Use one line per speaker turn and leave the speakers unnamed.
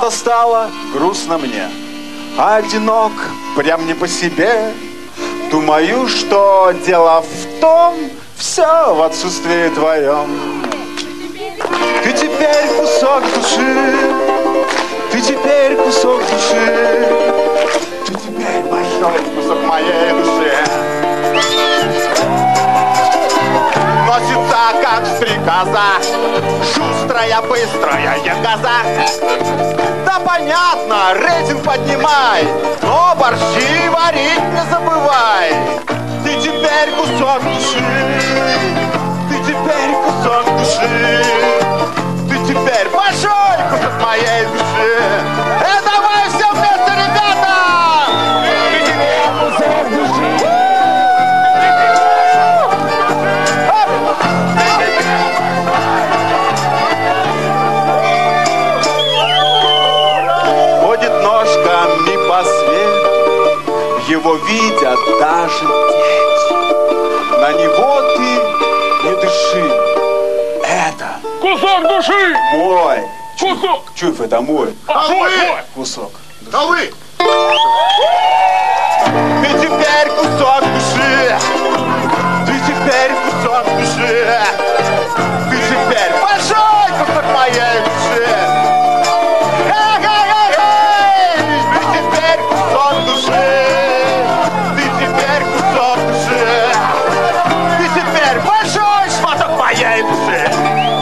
что-то стало грустно мне, одинок, прям не по себе. Думаю, что дело в том, все в отсутствии твоем. Ты теперь кусок души, ты теперь кусок души, ты теперь большой кусок моей души. Носится, как стрекоза, шустрая, быстрая, ягоза. Да понятно, рейтинг поднимай, но борщи варить не забывай. Ты теперь кусок души, ты теперь кусок души, ты теперь большой кусок моей души. Давай все вместе, ребята! Ты теперь кусок души. Ходит ножками по свету, его видят даже дети. На него ты не дыши. Это
кусок души!
Мой.
Кусок!
Чув, это мой.
А, мой!
Кусок души.
А вы!
Ты теперь